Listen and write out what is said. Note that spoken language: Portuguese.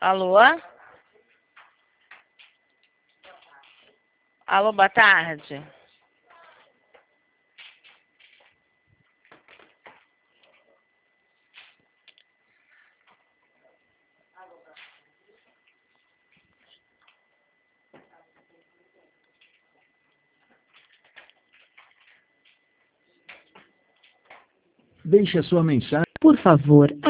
Alô? Alô, boa tarde. Deixe a sua mensagem. Por favor,